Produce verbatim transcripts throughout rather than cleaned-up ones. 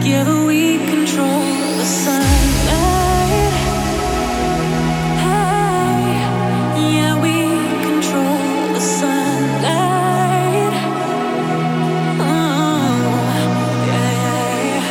Together we control the sunlight. Hey, yeah, we control the sunlight. Oh, yeah, yeah.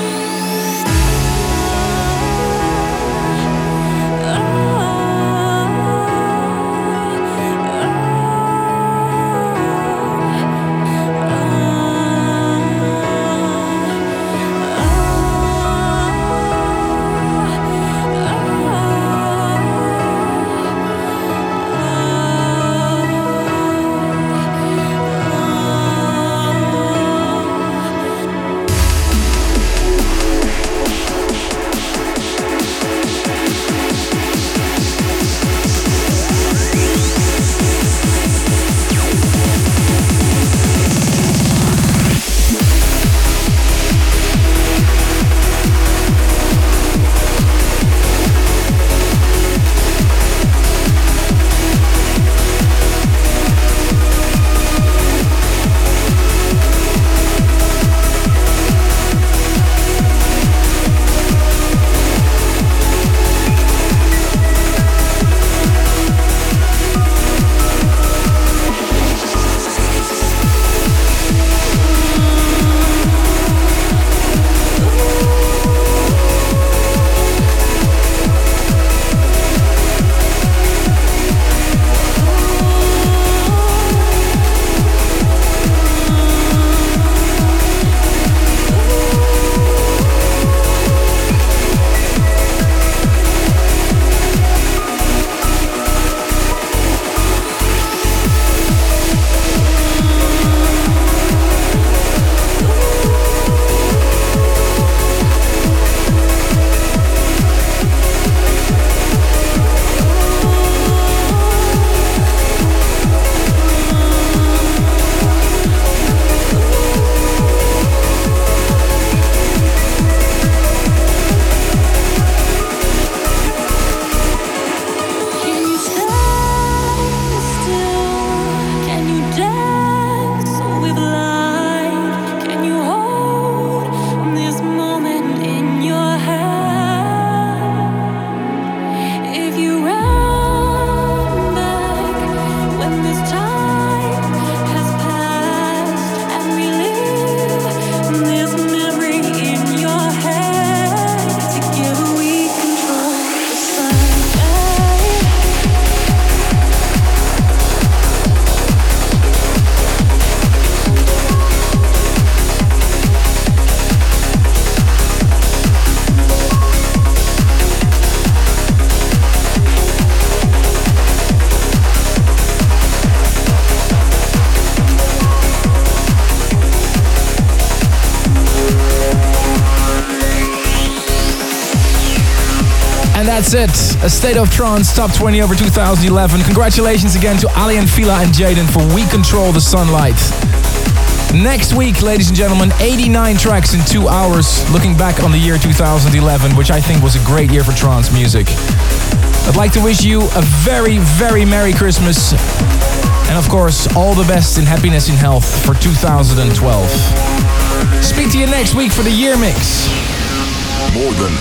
That's it. A State of Trance Top twenty over two thousand eleven. Congratulations again to Ali and Fila and Jaden for We Control the Sunlight. Next week, ladies and gentlemen, eighty-nine tracks in two hours, looking back on the year two thousand eleven, which I think was a great year for trance music. I'd like to wish you a very, very Merry Christmas. And of course, all the best in happiness and health for two thousand twelve. Speak to you next week for the year mix. More than